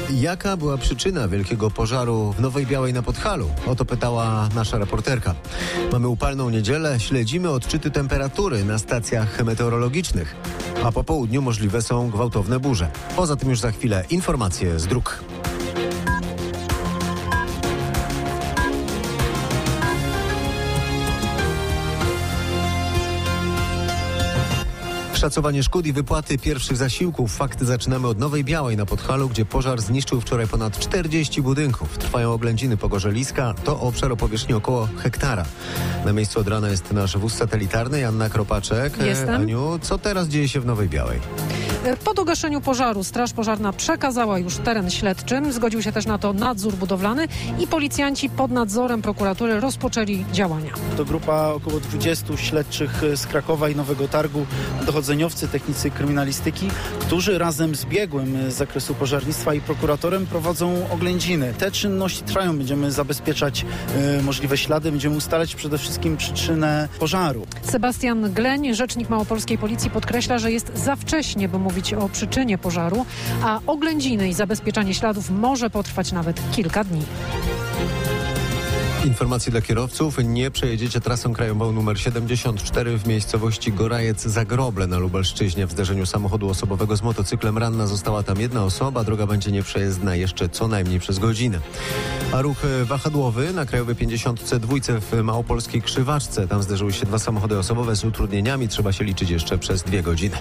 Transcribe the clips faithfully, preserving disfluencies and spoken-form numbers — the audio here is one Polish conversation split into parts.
Jaka była przyczyna wielkiego pożaru w Nowej Białej na Podhalu? O to pytała nasza reporterka. Mamy upalną niedzielę, śledzimy odczyty temperatury na stacjach meteorologicznych, a po południu możliwe są gwałtowne burze. Poza tym już za chwilę informacje z dróg. Szacowanie szkód i wypłaty pierwszych zasiłków. Fakty zaczynamy od Nowej Białej na Podhalu, gdzie pożar zniszczył wczoraj ponad czterdzieści budynków. Trwają oględziny Pogorzeliska. To obszar o powierzchni około hektara. Na miejscu od rana jest nasz wóz satelitarny, Janna Kropaczek. Jestem. Aniu, co teraz dzieje się w Nowej Białej? Po dogaszeniu pożaru Straż Pożarna przekazała już teren śledczym. Zgodził się też na to nadzór budowlany i policjanci pod nadzorem prokuratury rozpoczęli działania. To grupa około dwudziestu śledczych z Krakowa i Nowego Targu, dochodzeniowcy, technicy kryminalistyki, którzy razem z biegłym z zakresu pożarnictwa i prokuratorem prowadzą oględziny. Te czynności trwają. Będziemy zabezpieczać y, możliwe ślady, będziemy ustalać przede wszystkim przyczynę pożaru. Sebastian Gleń, rzecznik małopolskiej policji, podkreśla, że jest za wcześnie, by mówić o przyczynie pożaru, a oględziny i zabezpieczanie śladów może potrwać nawet kilka dni. Informacje dla kierowców. Nie przejedziecie trasą krajową numer siedemdziesiąt cztery w miejscowości Gorajec-Zagroble na Lubelszczyźnie. W zderzeniu samochodu osobowego z motocyklem ranna została tam jedna osoba. Droga będzie nieprzejezdna jeszcze co najmniej przez godzinę. A ruch wahadłowy na krajowej pięćdziesiąt dwa w małopolskiej Krzywaczce. Tam zderzyły się dwa samochody osobowe z utrudnieniami. Trzeba się liczyć jeszcze przez dwie godziny.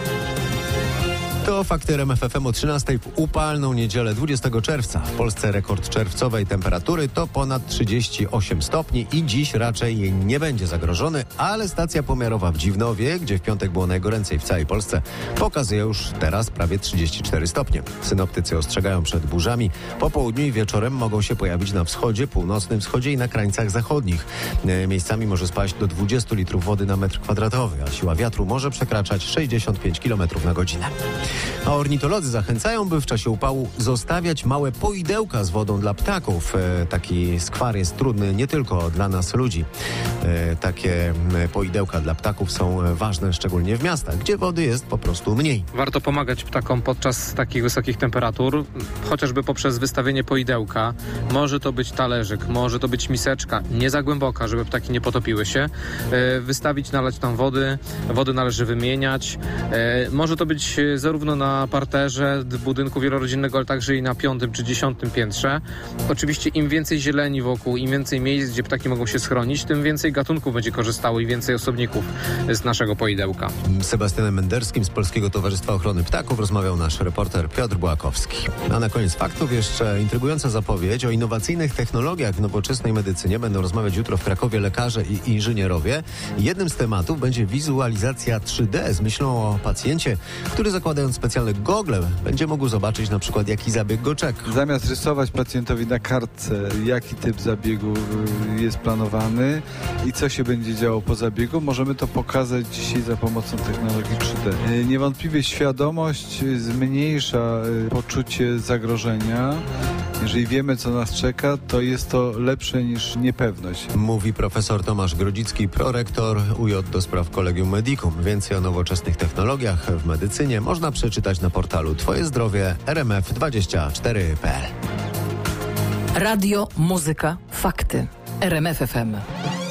To fakty R M F F M o trzynastej w upalną niedzielę dwudziestego czerwca. W Polsce rekord czerwcowej temperatury to ponad trzydzieści osiem stopni i dziś raczej nie będzie zagrożony, ale stacja pomiarowa w Dziwnowie, gdzie w piątek było najgoręcej w całej Polsce, pokazuje już teraz prawie trzydzieści cztery stopnie. Synoptycy ostrzegają przed burzami. Po południu i wieczorem mogą się pojawić na wschodzie, północnym wschodzie i na krańcach zachodnich. Miejscami może spaść do dwudziestu litrów wody na metr kwadratowy, a siła wiatru może przekraczać sześćdziesiąt pięć kilometrów na godzinę. A ornitolodzy zachęcają, by w czasie upału zostawiać małe poidełka z wodą dla ptaków. E, taki skwar jest trudny nie tylko dla nas ludzi. E, takie poidełka dla ptaków są ważne szczególnie w miastach, gdzie wody jest po prostu mniej. Warto pomagać ptakom podczas takich wysokich temperatur, chociażby poprzez wystawienie poidełka. Może to być talerzyk, może to być miseczka, nie za głęboka, żeby ptaki nie potopiły się. E, wystawić, nalać tam wody, wody należy wymieniać. E, może to być zarówno na parterze budynku wielorodzinnego, ale także i na piątym czy dziesiątym piętrze. Oczywiście im więcej zieleni wokół, im więcej miejsc, gdzie ptaki mogą się schronić, tym więcej gatunków będzie korzystało i więcej osobników z naszego poidełka. Z Sebastianem Menderskim z Polskiego Towarzystwa Ochrony Ptaków rozmawiał nasz reporter Piotr Błakowski. A na koniec faktów jeszcze intrygująca zapowiedź o innowacyjnych technologiach w nowoczesnej medycynie. Będą rozmawiać jutro w Krakowie lekarze i inżynierowie. Jednym z tematów będzie wizualizacja trzy D z myślą o pacjencie, który zakładając specjalne gogle będzie mógł zobaczyć na przykład, jaki zabieg go czeka. Zamiast rysować pacjentowi na kartce, jaki typ zabiegu jest planowany i co się będzie działo po zabiegu, możemy to pokazać dzisiaj za pomocą technologii trzy D. Niewątpliwie świadomość zmniejsza poczucie zagrożenia. Jeżeli wiemy, co nas czeka, to jest to lepsze niż niepewność. Mówi profesor Tomasz Grodzicki, prorektor U J do spraw Collegium Medicum. Więcej o nowoczesnych technologiach w medycynie można przeczytać na portalu Twoje Zdrowie R M F dwadzieścia cztery kropka p l. Radio, muzyka, fakty. R M F F M.